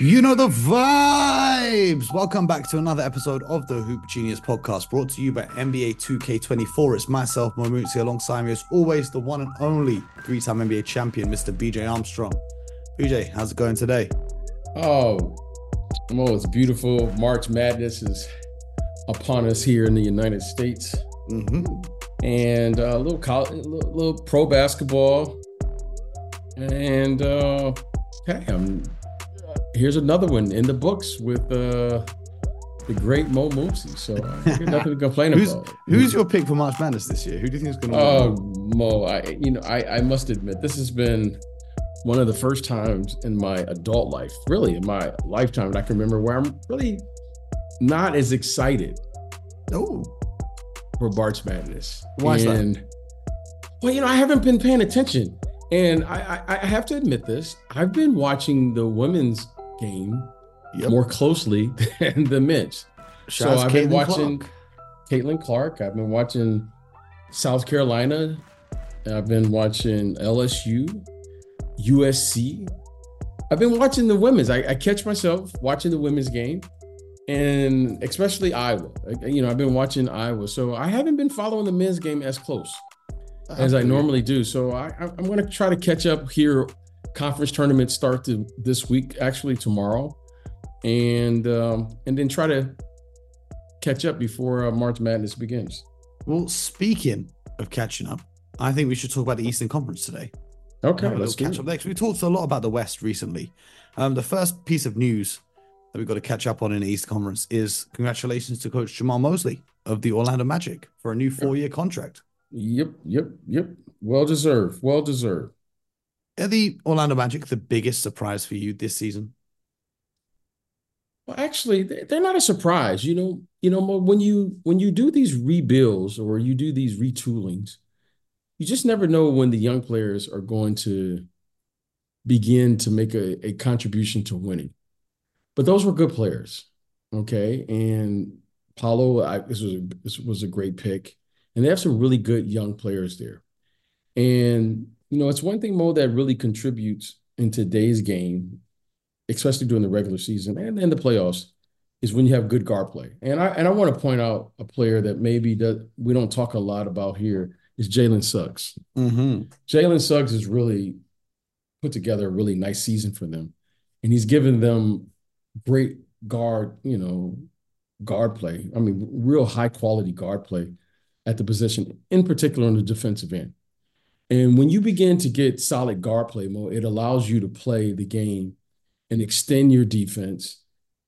You know the vibes. Welcome back to another episode of the Hoop Genius podcast, brought to you by NBA 2K24. It's myself, Momutsi, alongside me as always, the one and only three-time NBA champion, Mr. BJ Armstrong. BJ, how's it going today? Oh, it's beautiful. March Madness is upon us here in the United States. And a little pro basketball. And here's another one in the books with the great Mo Moopsy. So I got nothing to complain about. Who's your pick for March Madness this year? Who do you think is going to win? Mo, I must admit, this has been one of the first times in my adult life, really in my lifetime, that I can remember where I'm really not as excited for March Madness. Why is that? Well, I haven't been paying attention. And I have to admit this, I've been watching the women's game more closely than the men's. So I've been watching Caitlin Clark. I've been watching South Carolina. I've been watching LSU, USC. I've been watching the women's. I catch myself watching the women's game, and especially Iowa. I've been watching Iowa. So I haven't been following the men's game as close as I normally do. So I'm going to try to catch up here. Conference tournaments start this week, actually tomorrow, and then try to catch up before March Madness begins. Well, speaking of catching up, I think we should talk about the Eastern Conference today. Okay, let's catch up next. We talked a lot about the West recently. The first piece of news that we've got to catch up on in the Eastern Conference is congratulations to Coach Jamal Mosley of the Orlando Magic for a new 4-year contract. Yep. Well deserved. Are the Orlando Magic the biggest surprise for you this season? Well, actually, they're not a surprise. When you do these rebuilds or you do these retoolings, you just never know when the young players are going to begin to make a contribution to winning. But those were good players, okay? And Paolo, this was a great pick. And they have some really good young players there. And, it's one thing, Mo, that really contributes in today's game, especially during the regular season and the playoffs, is when you have good guard play. And I want to point out a player that maybe we don't talk a lot about here is Jalen Suggs. Jalen Suggs has really put together a really nice season for them. And he's given them great guard play. I mean, real high quality guard play at the position, in particular on the defensive end. And when you begin to get solid guard play, Mo, it allows you to play the game and extend your defense,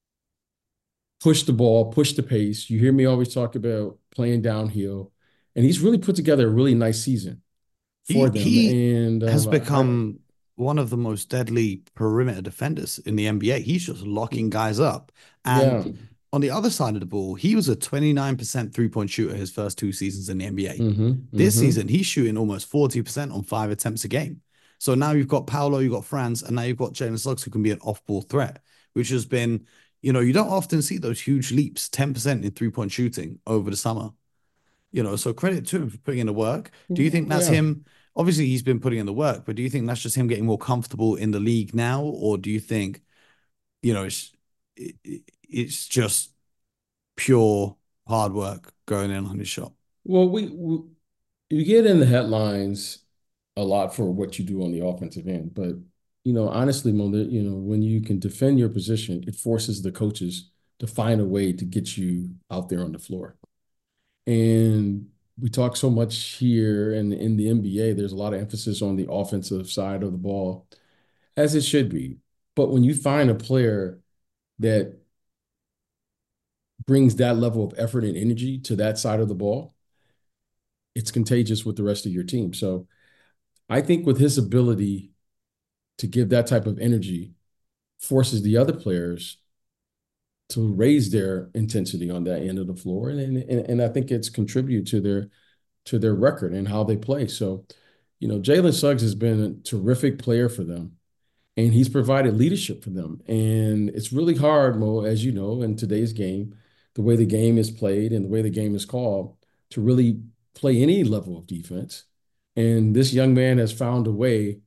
push the ball, push the pace. You hear me always talk about playing downhill. And he's really put together a really nice season for them. He has become one of the most deadly perimeter defenders in the NBA. He's just locking guys up. And on the other side of the ball, he was a 29% three-point shooter his first 2 seasons in the NBA. This season, he's shooting almost 40% on 5 attempts a game. So now you've got Paolo, you've got Franz, and now you've got Jalen Suggs, who can be an off-ball threat, which has been, you don't often see those huge leaps, 10% in three-point shooting over the summer. So credit to him for putting in the work. Do you think that's him? Obviously, he's been putting in the work, but do you think that's just him getting more comfortable in the league now? Or do you think, it's just pure hard work going in on his shot? Well, we get in the headlines a lot for what you do on the offensive end, but honestly, Mo, when you can defend your position, it forces the coaches to find a way to get you out there on the floor. And we talk so much here in the NBA, there's a lot of emphasis on the offensive side of the ball, as it should be. But when you find a player that brings that level of effort and energy to that side of the ball, it's contagious with the rest of your team. So I think with his ability to give that type of energy forces the other players to raise their intensity on that end of the floor. And I think it's contributed to their record and how they play. So, Jalen Suggs has been a terrific player for them, and he's provided leadership for them. And it's really hard, Mo, as you know, in today's game, the way the game is played and the way the game is called, to really play any level of defense. And this young man has found a way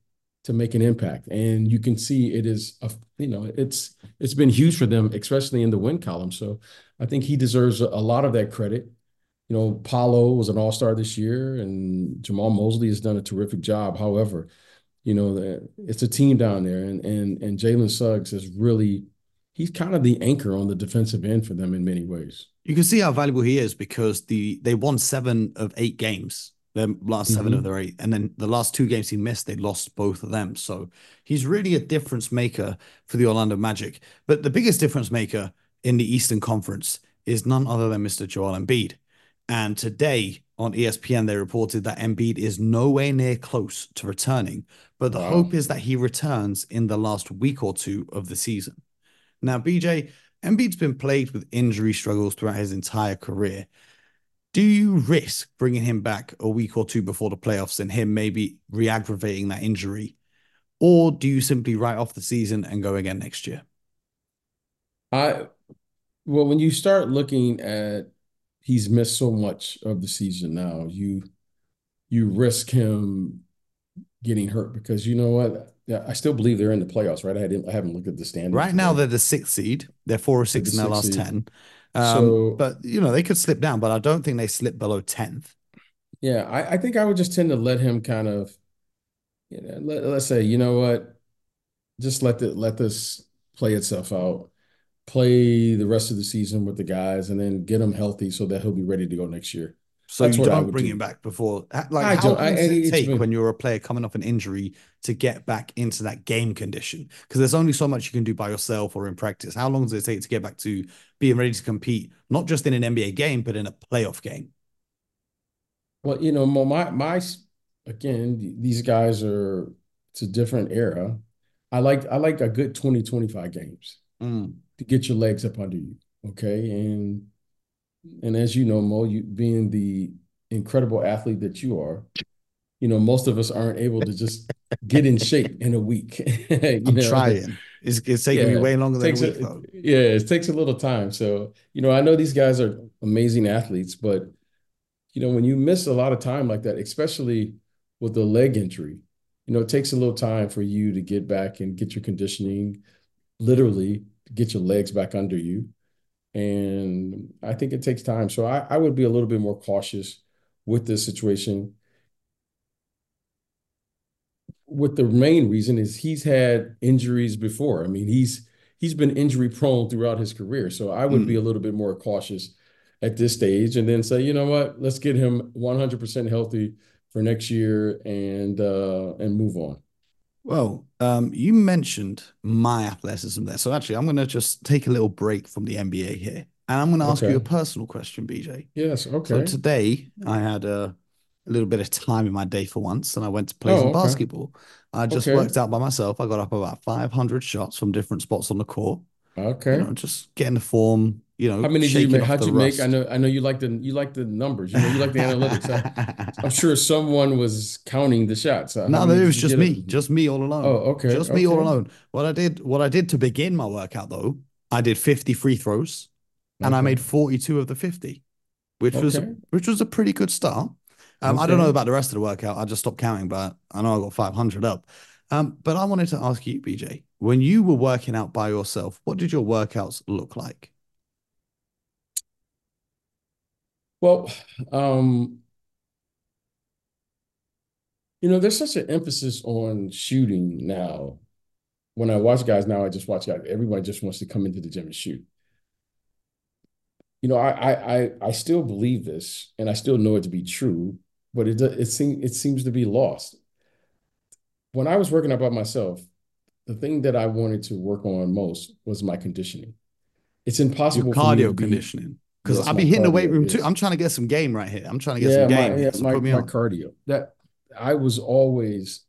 to make an impact. And you can see it is it's been huge for them, especially in the win column. So I think he deserves a lot of that credit. Paolo was an all-star this year, and Jamal Mosley has done a terrific job. However, it's a team down there, and Jalen Suggs is really he's kind of the anchor on the defensive end for them in many ways. You can see how valuable he is because they won 7 of 8 games, their last 7 of their 8, and then the last 2 games he missed, they lost both of them. So he's really a difference maker for the Orlando Magic. But the biggest difference maker in the Eastern Conference is none other than Mr. Joel Embiid. And today on ESPN, they reported that Embiid is nowhere near close to returning, but the hope is that he returns in the last week or two of the season. Now, BJ, Embiid's been plagued with injury struggles throughout his entire career. Do you risk bringing him back a week or two before the playoffs and him maybe re-aggravating that injury? Or do you simply write off the season and go again next year? Well, when you start looking at he's missed so much of the season now, you risk him getting hurt because you know what? Yeah, I still believe they're in the playoffs, right? I haven't looked at the standings. Right now, they're the 6th seed. They're 4 or 6 in their last 10. But they could slip down, but I don't think they slip below 10th. Yeah, I think I would just tend to let him kind of, let's say, you know what, just let this play itself out, play the rest of the season with the guys, and then get him healthy so that he'll be ready to go next year. So you don't bring him back before. Like, how long does it take when you're a player coming off an injury to get back into that game condition? Because there's only so much you can do by yourself or in practice. How long does it take to get back to being ready to compete, not just in an NBA game, but in a playoff game? Well, again, these guys it's a different era. I like a good 20, 25 games to get your legs up under you. Okay. And as you know, Mo, you being the incredible athlete that you are, most of us aren't able to just get in shape in a week. I'm trying. It's taking me way longer than a week, though. Yeah, it takes a little time. So, I know these guys are amazing athletes, but, when you miss a lot of time like that, especially with the leg injury, it takes a little time for you to get back and get your conditioning, literally get your legs back under you. And I think it takes time. So I would be a little bit more cautious with this situation. With the main reason is he's had injuries before. I mean, he's been injury prone throughout his career. So I would be a little bit more cautious at this stage and then say, you know what, let's get him 100% healthy for next year and move on. Well, you mentioned my athleticism there. So actually, I'm going to just take a little break from the NBA here. And I'm going to ask you a personal question, BJ. Yes, okay. So today, I had a little bit of time in my day for once, and I went to play some basketball. I just worked out by myself. I got up about 500 shots from different spots on the court. Okay. Just getting the form, How many did you make? How'd you make? I know you like the numbers. You like the analytics. I'm sure someone was counting the shots. No, it was just me all alone. Oh, okay. Just me all alone. What I did to begin my workout though, I did 50 free throws and I made 42 of the 50, which was a pretty good start. I don't know about the rest of the workout. I just stopped counting, but I know I got 500 up. But I wanted to ask you, BJ, when you were working out by yourself, what did your workouts look like? Well, there's such an emphasis on shooting now. When I watch guys now, I just watch guys. Everyone just wants to come into the gym and shoot. I still believe this, and I still know it to be true, but it seems to be lost. When I was working out by myself, the thing that I wanted to work on most was my conditioning. It's impossible for me to conditioning. Because I'll be hitting the weight room too. I'm trying to get some game right here. I'm trying to get some game. So put me on. Cardio. That I was always,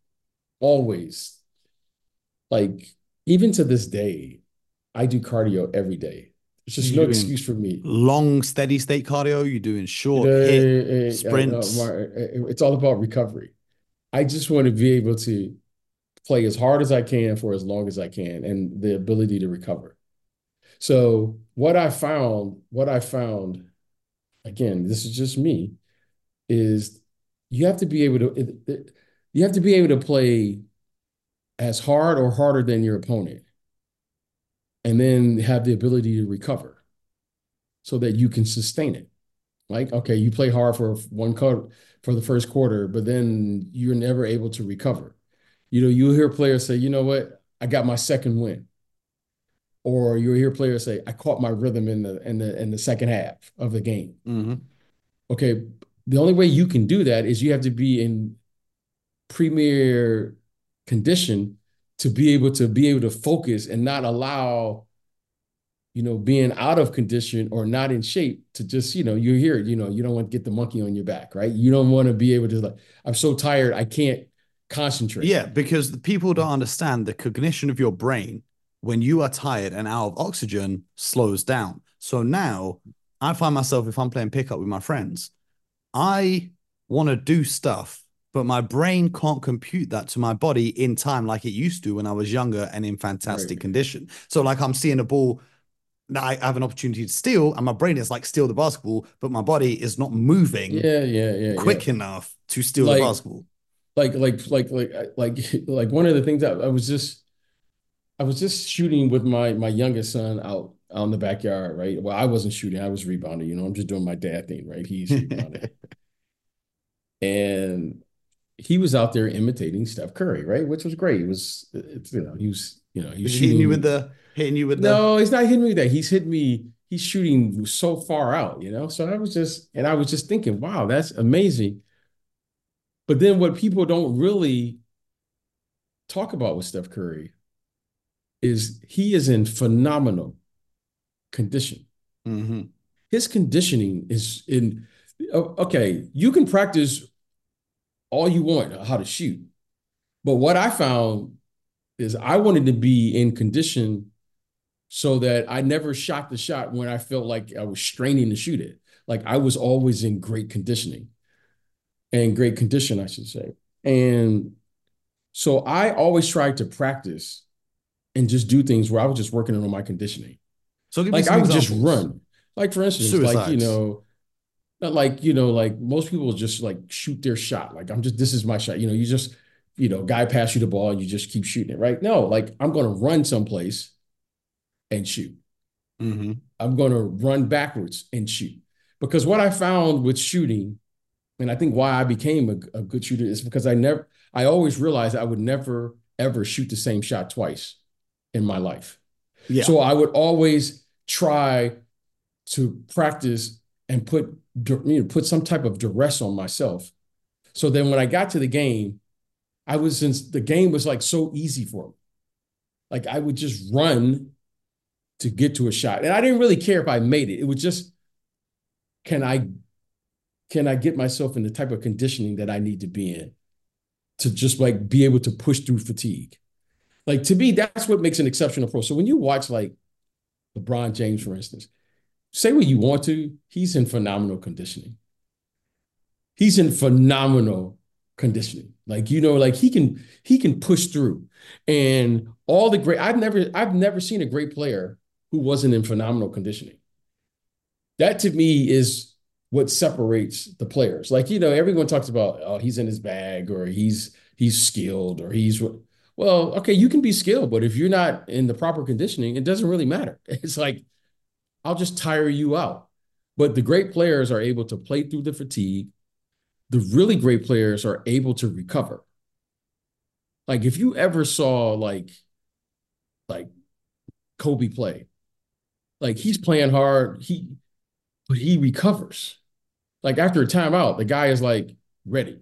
like, even to this day, I do cardio every day. It's just no excuse for me. Long, steady state cardio. You're doing short hit sprints. It's all about recovery. I just want to be able to play as hard as I can for as long as I can and the ability to recover. So what I found, again, this is just me, is you have to be able to play as hard or harder than your opponent, and then have the ability to recover so that you can sustain it. Like, okay, you play hard for one quarter for the first quarter, but then you're never able to recover. You'll hear players say, you know what, I got my second win. Or you'll hear players say, I caught my rhythm in the second half of the game. Mm-hmm. Okay, the only way you can do that is you have to be in premier condition to be able to focus and not allow being out of condition or not in shape to just, you hear it, you don't want to get the monkey on your back, right? You don't want to be able to, like, I'm so tired, I can't concentrate. Yeah, because the people don't understand the cognition of your brain when you are tired and out of oxygen slows down. So now I find myself, if I'm playing pickup with my friends, I want to do stuff, but my brain can't compute that to my body in time like it used to when I was younger and in fantastic Right. condition. So, like, I'm seeing a ball that I have an opportunity to steal, and my brain is like, steal the basketball, but my body is not moving Yeah, yeah, yeah, yeah. quick enough to steal the Like, basketball. like one of the things that I was just shooting with my youngest son out in the backyard, right? Well, I wasn't shooting, I was rebounding, I'm just doing my dad thing, right? He's rebounding. And he was out there imitating Steph Curry, right? Which was great. He was Is he hitting you with shooting. the No, he's not hitting me with that. He's shooting so far out. So I was just thinking, wow, that's amazing. But then what people don't really talk about with Steph Curry is he is in phenomenal condition. Mm-hmm. His conditioning is in okay, you can practice all you want how to shoot. But what I found is I wanted to be in condition so that I never shot the shot when I felt like I was straining to shoot it. Like I was always in great conditioning and great condition, I should say. And so I always tried to practice and just do things where I was just working on my conditioning. So give me Like some I would just examples. run. Like for instance, Suicides. not like, like most people just like shoot their shot. Like this is my shot. You just, guy pass you the ball and you just keep shooting it, right? No, like I'm going to run someplace and shoot. Mm-hmm. I'm going to run backwards and shoot. Because what I found with shooting, and I think why I became a good shooter is because I always realized I would never, ever shoot the same shot twice in my life. Yeah. So I would always try to practice and put some type of duress on myself. So then when I got to the game, since the game was like so easy for me. Like I would just run to get to a shot. And I didn't really care if I made it. It was just, can I get myself in the type of conditioning that I need to be in to just like be able to push through fatigue? Like to me, that's what makes an exceptional pro. So when you watch like LeBron James, for instance, say what you want to, he's in phenomenal conditioning. He's in phenomenal conditioning. Like, like he can push through. And all the great, I've never seen a great player who wasn't in phenomenal conditioning. That to me is what separates the players. Like, everyone talks about, oh, he's in his bag or he's skilled or well, okay, you can be skilled, but if you're not in the proper conditioning, it doesn't really matter. It's like, I'll just tire you out. But the great players are able to play through the fatigue. The really great players are able to recover. Like if you ever saw like Kobe play, like he's playing hard, but he recovers. Like after a timeout, the guy is like ready.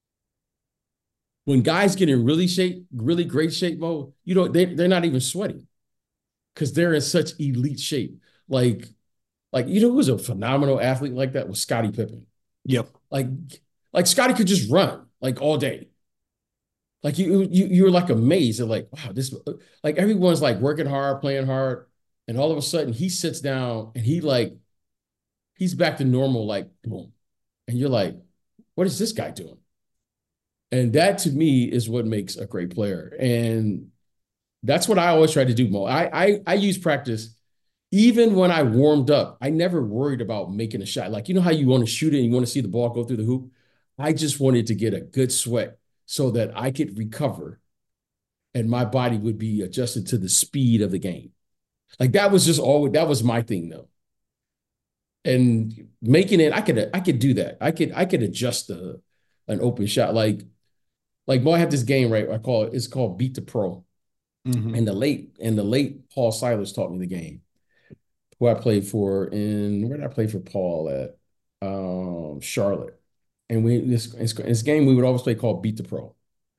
When guys get in really great shape mode, they're not even sweating because they're in such elite shape. Like who was a phenomenal athlete like that was Scottie Pippen. Yep. Like Scottie could just run like all day. Like you're like amazed at like, wow, this like everyone's like working hard, playing hard, and all of a sudden he sits down and he's back to normal, like boom. And you're like, what is this guy doing? And that to me is what makes a great player. And that's what I always try to do, Mo. I use practice. Even when I warmed up, I never worried about making a shot. Like, how you want to shoot it and you want to see the ball go through the hoop? I just wanted to get a good sweat so that I could recover and my body would be adjusted to the speed of the game. Like that was my thing though. And making it, I could do that. I could adjust an open shot. Boy, I have this game, right? It's called Beat the Pro. Mm-hmm. And the late Paul Silas taught me the game, who I played for in where did I play for Paul at? Charlotte. And this game we would always play called Beat the Pro.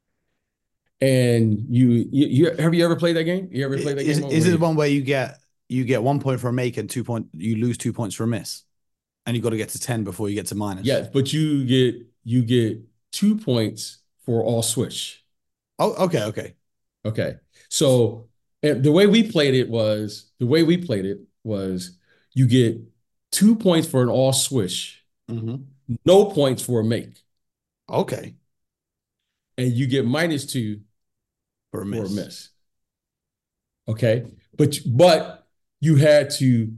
And you have you ever played that game? You ever played that game? Is it the one where you get 1 point for a make and you lose 2 points for a miss, and you got to get to 10 before you get to minus? Yes, but you get 2 points for all switch. Oh, okay. Okay. So the way we played it was you get 2 points for an all swish, no points for a make. Okay. And you get -2 for a miss. Okay. But you had to,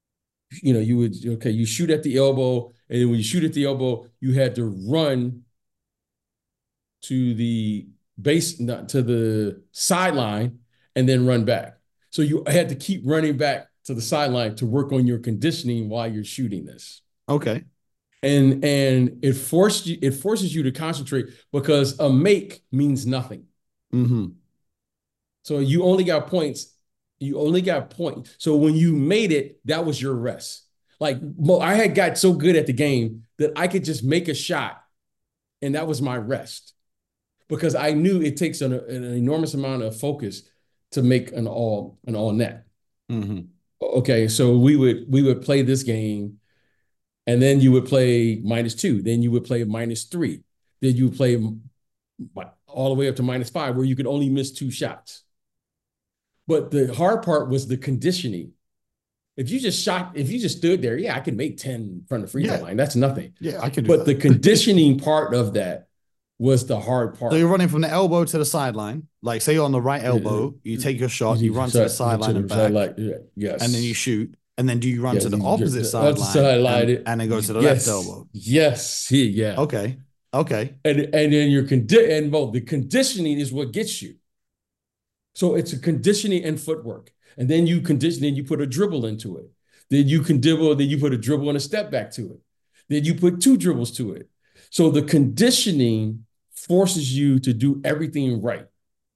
you shoot at the elbow, and then when you shoot at the elbow, you had to run to the base, not to the sideline, and then run back. So you had to keep running back to the sideline to work on your conditioning while you're shooting this. Okay. And it forces you to concentrate because a make means nothing. Mm-hmm. So you only got points. So when you made it, that was your rest. Like I had got so good at the game that I could just make a shot, and that was my rest, because I knew it takes an enormous amount of focus to make an all net. Mm-hmm. Okay, so we would play this game, and then you would play -2, then you would play -3, then you would play all the way up to -5, where you could only miss 2 shots. But the hard part was the conditioning. If you just stood there, yeah, I could make 10 from the free throw line. That's nothing. Yeah, I could do that. But the conditioning part of that was the hard part. So you're running from the elbow to the sideline. Like, say you're on the right elbow, you take your shot, you run to the sideline and back. Yes. And then you shoot. And then do you run to the opposite sideline and then go to the left elbow? Yes. Yeah. Okay. And then the conditioning is what gets you. So it's a conditioning and footwork. And then you put a dribble into it. Then you put a dribble and a step back to it. Then you put 2 dribbles to it. So the conditioning forces you to do everything right.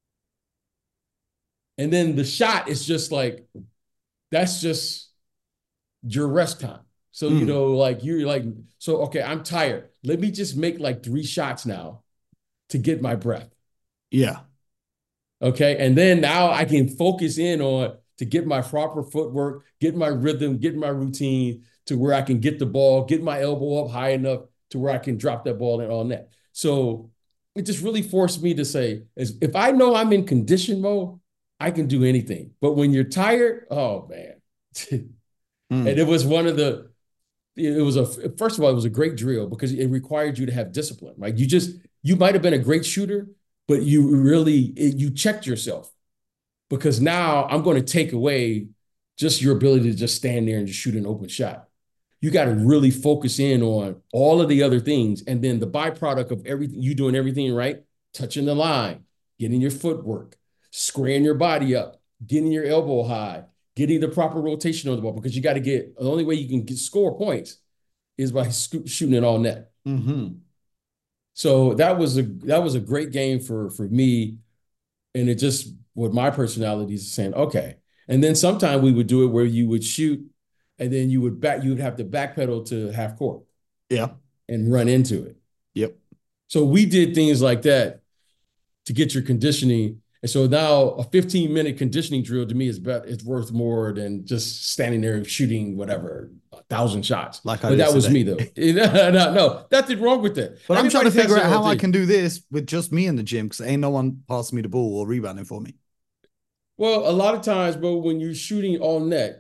And then the shot is just like, that's just your rest time. So, you're like, so, okay, I'm tired. Let me just make like 3 shots now to get my breath. Yeah. Okay. And then now I can focus in on to get my proper footwork, get my rhythm, get my routine to where I can get the ball, get my elbow up high enough to where I can drop that ball in on net. So it just really forced me to say, if I know I'm in condition mode, I can do anything. But when you're tired, oh man. And it was first of all, it was a great drill because it required you to have discipline, right? You might have been a great shooter, but you checked yourself, because now I'm going to take away just your ability to just stand there and just shoot an open shot. You got to really focus in on all of the other things. And then the byproduct of everything, you doing everything right, touching the line, getting your footwork, squaring your body up, getting your elbow high, getting the proper rotation on the ball, because you got to the only way you can score points is by shooting it all net. Mm-hmm. So that was a great game for me. And it just, with my personality, is saying, okay. And then sometime we would do it where you would shoot, and then you would have to backpedal to half court. Yeah. And run into it. Yep. So we did things like that to get your conditioning. And so now a 15-minute conditioning drill to me it's worth more than just standing there and shooting 1,000 shots. But that was me though. No, nothing wrong with that. But I'm trying to figure out how I can do this with just me in the gym, because ain't no one passing me the ball or rebounding for me. Well, a lot of times, bro, when you're shooting all net,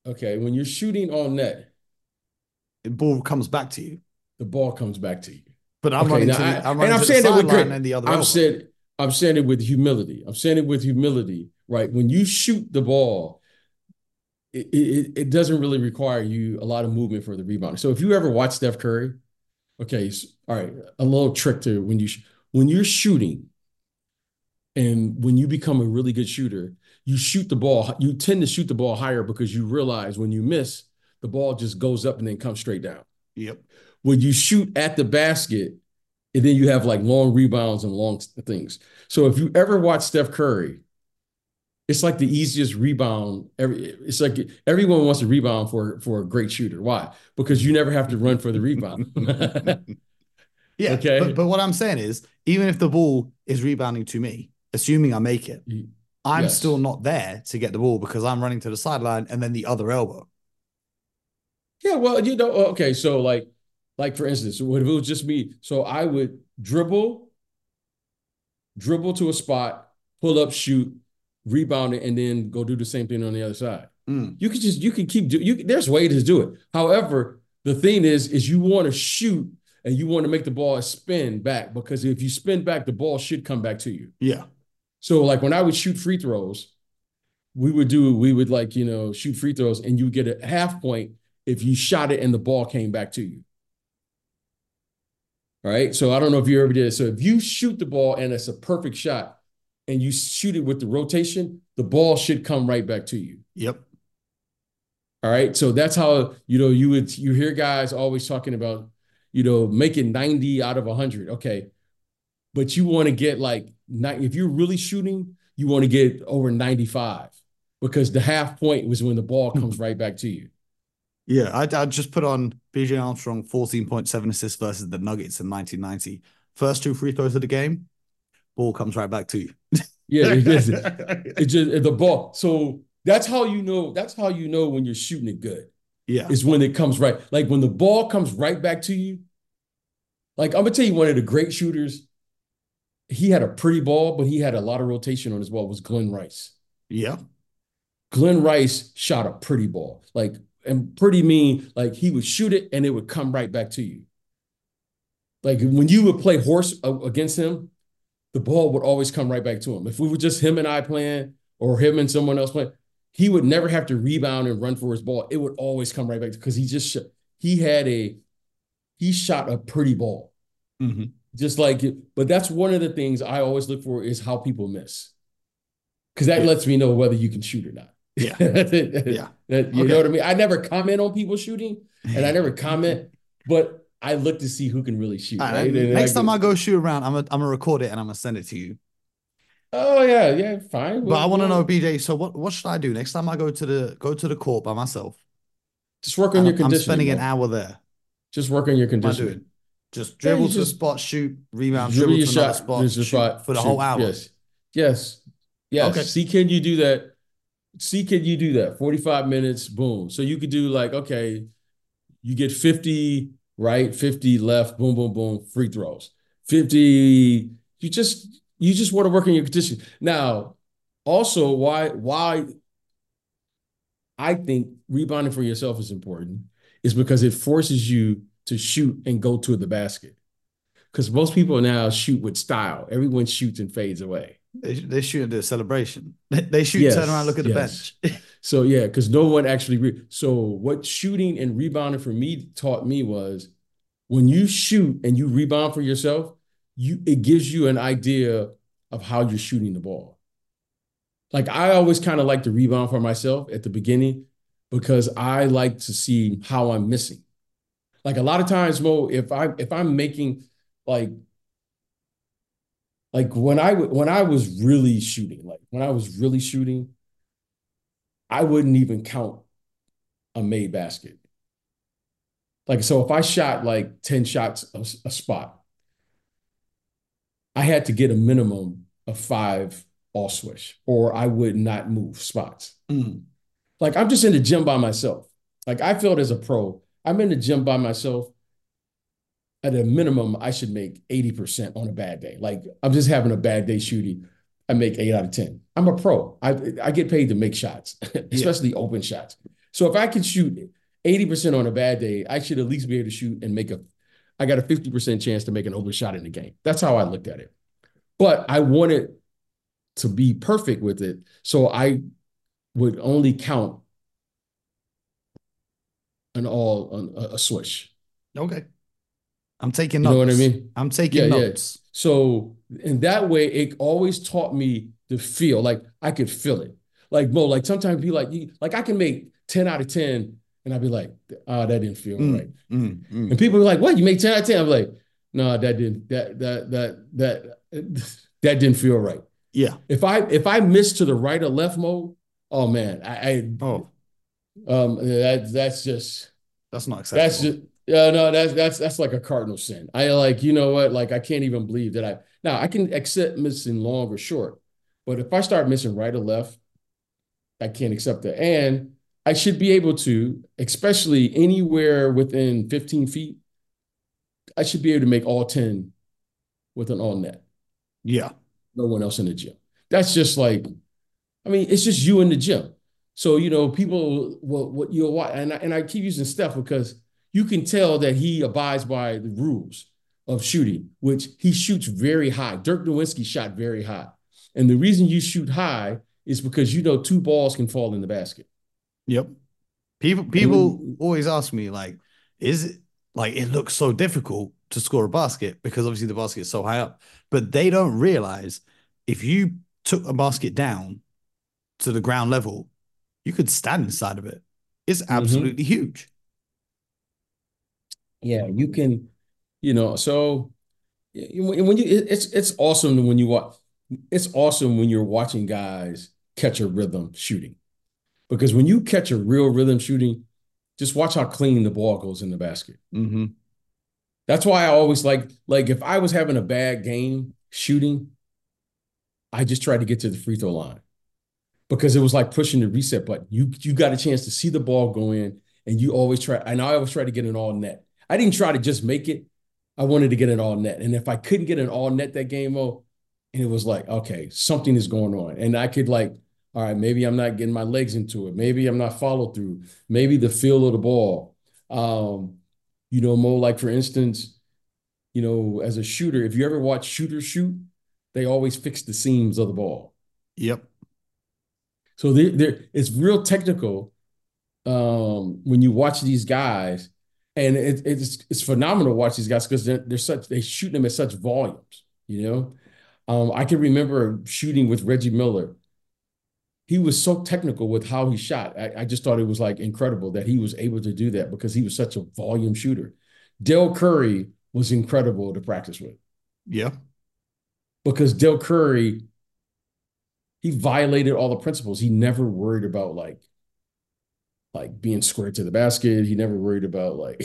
the ball comes back to you. The ball comes back to you. But I'm saying it with grit. And the other I'm saying it with humility. Right? When you shoot the ball, it doesn't really require you a lot of movement for the rebound. So if you ever watch Steph Curry, okay, all right, a little trick to when you're shooting, And when you become a really good shooter, you tend to shoot the ball higher because you realize when you miss, the ball just goes up and then comes straight down. Yep. When you shoot at the basket, and then you have like long rebounds and long things. So if you ever watch Steph Curry, it's like the easiest rebound. It's like everyone wants to rebound for a great shooter. Why? Because you never have to run for the rebound. Yeah, but Okay. what I'm saying is, even if the ball is rebounding to me, assuming I make it, I'm still Yes. not there to get the ball because I'm running to the sideline and then the other elbow. Yeah. Well, okay. So like for instance, what if it was just me? So I would dribble to a spot, pull up, shoot, rebound it, and then go do the same thing on the other side. Mm. You can keep there's ways to do it. However, the thing is you want to shoot and you want to make the ball spin back because if you spin back, the ball should come back to you. Yeah. So like when I would shoot free throws, we would like, shoot free throws and you would get a half point if you shot it and the ball came back to you. All right. So I don't know if you ever did it. So if you shoot the ball and it's a perfect shot and you shoot it with the rotation, the ball should come right back to you. Yep. All right. So that's how, you hear guys always talking about, making 90 out of 100. Okay. But you want to get like, if you're really shooting, you want to get over 95 because the half point was when the ball comes right back to you. Yeah, I'd just put on BJ Armstrong 14.7 assists versus the Nuggets in 1990. First two free throws of the game, ball comes right back to you. Yeah, it just the ball. So that's how you know. That's how you know when you're shooting it good. Yeah. Is when it comes right. Like when the ball comes right back to you. Like I'm gonna tell you, one of the great shooters. He had a pretty ball, but he had a lot of rotation on his ball. Was Glenn Rice. Yeah. Glenn Rice shot a pretty ball, and pretty mean. Like he would shoot it and it would come right back to you. Like when you would play horse against him, the ball would always come right back to him. If we were just him and I playing or him and someone else playing, he would never have to rebound and run for his ball. It would always come right back because he shot a pretty ball. Mm-hmm. Just like it. But that's one of the things I always look for is how people miss. Because that Yeah. lets me know whether you can shoot or not. Yeah. Yeah. You know what I mean? I never comment on people shooting and I never comment, but I look to see who can really shoot, right? Next time I go shoot around, I'm gonna record it and I'm gonna send it to you. Oh yeah, fine. But I want to know, BJ. So what should I do next time I go to the court by myself? Just work on And your I'm conditioning, spending an bro. hour there. Just work on your What am I conditioning. doing? Just Yeah, you dribble to a just spot, shoot, rebound, dribble dribble your to another shot. spot, There's your shoot spot. for the whole Shoot. hour. Yes. Yes. Yes. Okay. See, can you do that? See, can you do that? 45 minutes, boom. So you could do like, okay, you get 50 right, 50 left, boom, boom, boom, free throws. 50, you just want to work on your condition. Now, also why I think rebounding for yourself is important is because it forces you to shoot and go to the basket. Because most people now shoot with style. Everyone shoots and fades away. They shoot and do a celebration. They shoot, turn around, Yes, look at the yes. bench. So yeah, because no one actually. So what shooting and rebounding for me taught me was when you shoot and you rebound for yourself, it gives you an idea of how you're shooting the ball. Like I always kind of like to rebound for myself at the beginning because I like to see how I'm missing. Like a lot of times, Mo, if I'm making like when I was really shooting, I wouldn't even count a made basket. Like so, if I shot like 10 shots a spot, I had to get a minimum of 5 all swish, or I would not move spots. Mm. Like I'm just in the gym by myself. Like I feel it as a pro. I'm in the gym by myself. At a minimum, I should make 80% on a bad day. Like I'm just having a bad day shooting. I make 8 out of 10. I'm a pro. I get paid to make shots, especially open shots. So if I can shoot 80% on a bad day, I should at least be able to shoot and I got a 50% chance to make an open shot in the game. That's how I looked at it. But I wanted to be perfect with it. So I would only count a swish. Okay. I'm taking You know what I notes. mean? I'm Yeah, taking yeah. notes. So in that way, it always taught me to feel like I could feel it. Like Mo, like sometimes be like, like I can make 10 out of 10, and I'd be like, ah, that didn't feel right. And people be like, what? You make 10 out of 10? I'm like, no, that didn't that didn't feel right. Yeah. If I miss to the right or left, Mo, oh man, Oh, that's just that's not that's acceptable. just yeah, no, that's like a cardinal sin. I like, you know what? Like I can't even believe that I can accept missing long or short, but if I start missing right or left, I can't accept that. And I should be able to, especially anywhere within 15 feet, I should be able to make all 10 with an all net. Yeah. No one else in the gym. That's just like, I mean, it's just you in the gym. So, people what you'll watch, and I keep using Steph because you can tell that he abides by the rules of shooting, which he shoots very high. Dirk Nowitzki shot very high. And the reason you shoot high is because two balls can fall in the basket. Yep. People always ask me, like, is it like it looks so difficult to score a basket because obviously the basket is so high up, but they don't realize if you took a basket down to the ground level, you could stand inside of it. It's Mm-hmm. absolutely huge. Yeah, you can, so when it's awesome when you watch. It's awesome when you're watching guys catch a rhythm shooting because when you catch a real rhythm shooting, just watch how clean the ball goes in the basket. Mm-hmm. That's why I always like if I was having a bad game shooting, I just tried to get to the free throw line because it was like pushing the reset button. You got a chance to see the ball go in, and I always try to get an all net. I didn't try to just make it. I wanted to get an all net. And if I couldn't get an all net that game, and it was like, okay, something is going on. And I could like, all right, maybe I'm not getting my legs into it. Maybe I'm not follow through. Maybe the feel of the ball. Mo, like for instance, as a shooter, if you ever watch shooters shoot, they always fix the seams of the ball. Yep. So it's real technical when you watch these guys, and it's phenomenal to watch these guys because they shoot them at such volumes. I can remember shooting with Reggie Miller. He was so technical with how he shot. I just thought it was like incredible that he was able to do that because he was such a volume shooter. Dell Curry was incredible to practice with Yeah. because Dell Curry, he violated all the principles. He never worried about like being squared to the basket. He never worried about like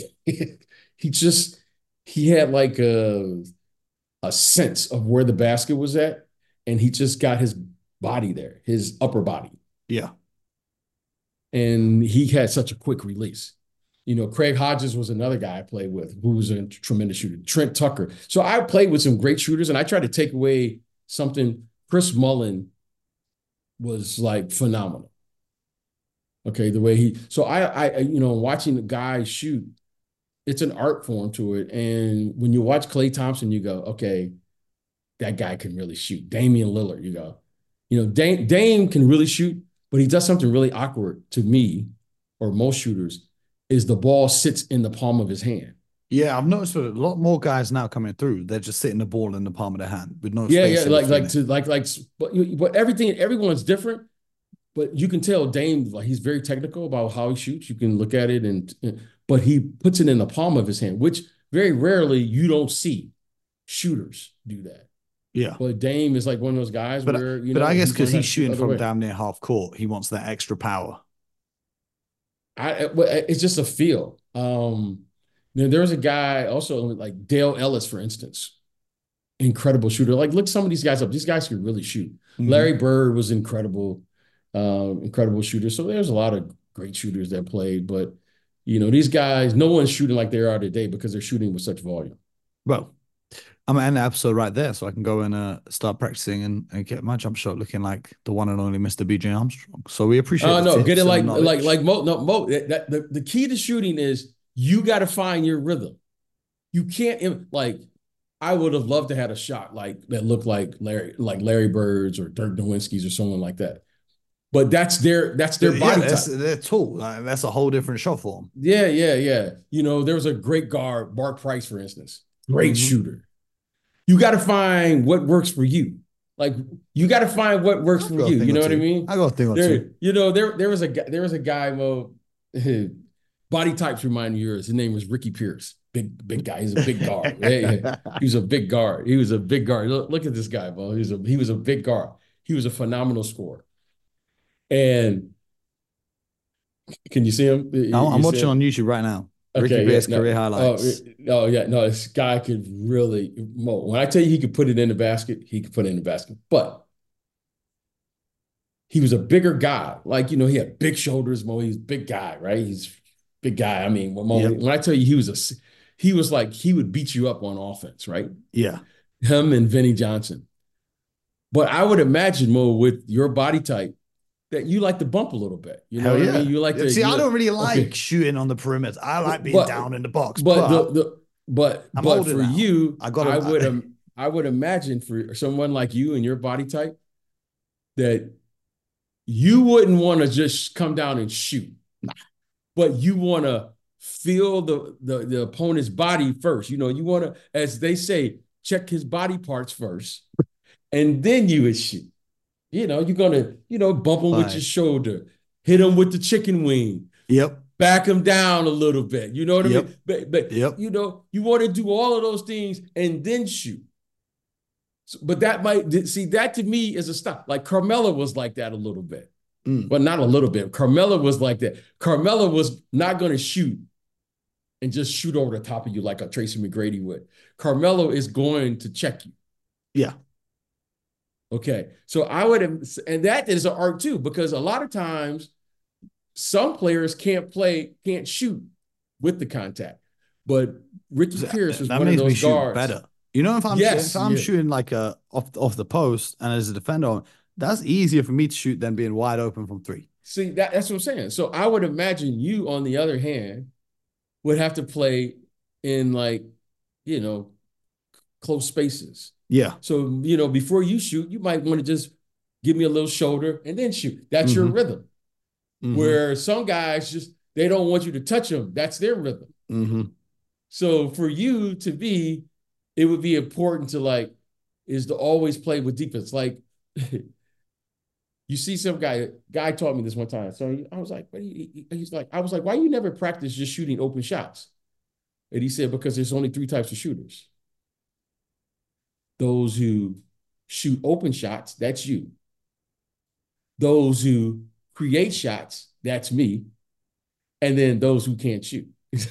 he had like a sense of where the basket was at, and he just got his body there, his upper body. Yeah. And he had such a quick release. Craig Hodges was another guy I played with who was a tremendous shooter. Trent Tucker. So I played with some great shooters, and I tried to take away something. Chris Mullin was like phenomenal. Okay, the way so watching the guys shoot, it's an art form to it. And when you watch Klay Thompson, you go, okay, that guy can really shoot. Damian Lillard, you go, Dame can really shoot, but he does something really awkward to me, or most shooters, is the ball sits in the palm of his hand. Yeah, I've noticed a lot more guys now coming through. They're just sitting the ball in the palm of their hand with no Yeah, yeah, space in like between like it. to like, but everyone's different. But you can tell Dame, like he's very technical about how he shoots. You can look at it, but he puts it in the palm of his hand, which very rarely you don't see shooters do that. Yeah. But Dame is like one of those guys But where but I guess he's because learned how he's to shoot the shooting other from way. damn near half court, he wants that extra power. It's just a feel. There's a guy also like Dale Ellis, for instance, incredible shooter. Like look some of these guys up. These guys can really shoot. Mm-hmm. Larry Bird was incredible shooter. So there's a lot of great shooters that played, but these guys, no one's shooting like they are today because they're shooting with such volume. Well, I'm gonna end the episode right there, so I can go and start practicing and get my jump shot looking like the one and only Mr. BJ Armstrong. So we appreciate the No, get it tips and the like knowledge. Mo. No, Mo. The key to shooting is you got to find your rhythm. You can't like. I would have loved to have a shot like that looked like Larry Bird's or Dirk Nowitzki's or someone like that. but that's their body that's type. their tool. That's a whole different shot form. Yeah, yeah, yeah. There was a great guard, Mark Price, for instance, great shooter. You got to find what works for you. Like you got to find what works for you. You know what I mean? I got a thing or two. There was a guy, Mo. Body types remind me of yours. His name was Ricky Pierce. Big guy. He's a big guard. Yeah. He was a big guard. Look at this guy, Mo. He was a big guard. He was a phenomenal scorer. And can you see him? I'm watching on YouTube right now. Okay, Ricky Pierce career highlights. Oh, yeah, no, this guy could really, Mo. When I tell you he could put it in the basket, he could put it in the basket. But he was a bigger guy. Like, he had big shoulders, Mo. He's a big guy, right? He's a big guy. I mean, when I tell you he was like, he would beat you up on offense, right? Yeah. Him and Vinnie Johnson. But I would imagine, Mo, with your body type, that you like to bump a little bit. You know what I mean? You like to see. I don't really like shooting on the perimeter. I like being down in the box. But for now. you, I would imagine for someone like you and your body type that you wouldn't want to just come down and shoot, but you want to feel the opponent's body first. You want to, as they say, check his body parts first, and then you would shoot. You're going to, bump him with your shoulder, hit him with the chicken wing. Yep. Back him down a little bit. You know what I mean? But you want to do all of those things and then shoot. But that to me is a stop. Like Carmelo was like that a little bit. But not a little bit. Carmelo was like that. Carmelo was not going to shoot and just shoot over the top of you like a Tracy McGrady would. Carmelo is going to check you. Yeah. Okay, so and that is an art too, because a lot of times some players can't shoot with the contact. But Ricky Pierce was one of those guards. Better. If I'm shooting like off the post and as a defender, that's easier for me to shoot than being wide open from three. See, that's what I'm saying. So I would imagine you, on the other hand, would have to play in close spaces. Yeah. So, before you shoot, you might want to just give me a little shoulder and then shoot. That's your rhythm. Where some guys they don't want you to touch them. That's their rhythm. So for you it would be important to always play with defense. Like you see some guy taught me this one time. So I was like, I was like, why you never practice just shooting open shots? And he said, because there's only 3 types of shooters. Those who shoot open shots, that's you. Those who create shots, that's me. And then those who can't shoot.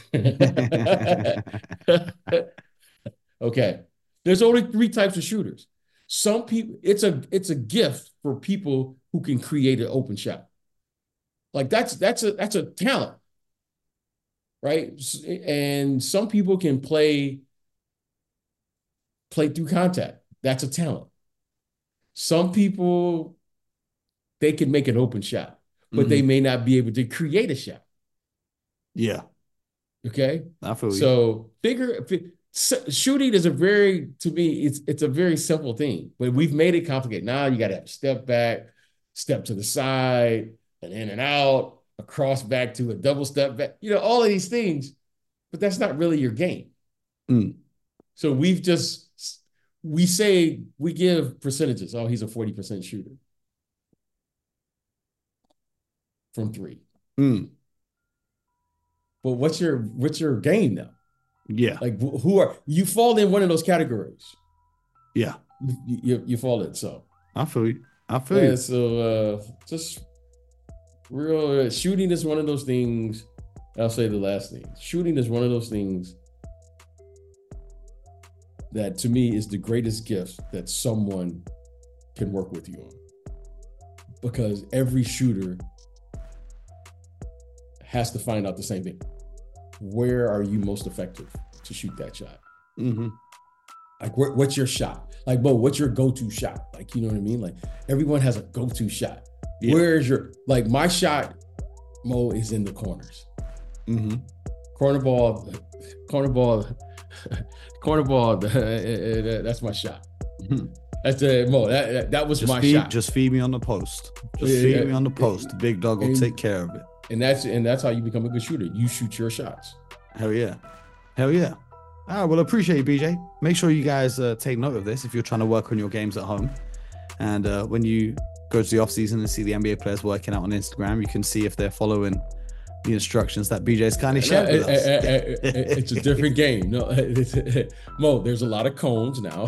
Okay. There's only 3 types of shooters. Some people, it's a gift for people who can create an open shot. Like that's a talent, right? And some people can play through contact. That's a talent. Some people, they can make an open shot, but they may not be able to create a shot. Yeah. Okay. I feel you. Shooting is to me, it's a very simple thing, but we've made it complicated. Now you got to have a step back, step to the side, an in and out, a cross back to a double step back, all of these things, but that's not really your game. So we say, we give percentages. Oh, he's a 40% shooter from 3. But what's your game now? Yeah. Like you fall in one of those categories. Yeah. You fall in. So I feel you. So just real shooting is one of those things. I'll say the last thing. Shooting is one of those things that to me is the greatest gift that someone can work with you on. Because every shooter has to find out the same thing. Where are you most effective to shoot that shot? Like, what's your shot? Like, Bo, what's your go-to shot? Like, you know what I mean? Like, everyone has a go-to shot. Yeah. Where's my shot, Mo, is in the corners. Corner ball, that's my shot. That's Mo. That was my shot. Just feed me on the post. Feed me on the post. The big dog will take care of it. And that's how you become a good shooter. You shoot your shots. Hell yeah. All right, well, appreciate you, BJ. Make sure you guys take note of this if you're trying to work on your games at home. And when you go to the off season and see the NBA players working out on Instagram, you can see if they're following the instructions that BJ's kind of shared with us. It's a different game. No, Mo, there's a lot of cones now.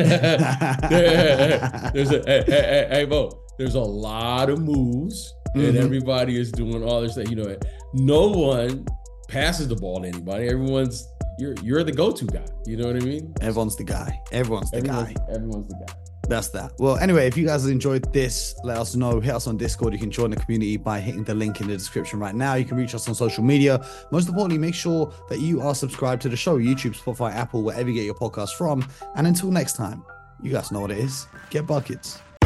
Mo, there's a lot of moves, and everybody is doing all this stuff. No one passes the ball to anybody. You're the go-to guy. You know what I mean? Everyone's the guy. Everyone's the guy. That's that. Well, anyway, if you guys enjoyed this, let us know. Hit us on Discord. You can join the community by hitting the link in the description right now. You can reach us on social media. Most importantly, make sure that you are subscribed to the show, YouTube, Spotify, Apple, wherever you get your podcasts from. And until next time, you guys know what it is. Get buckets.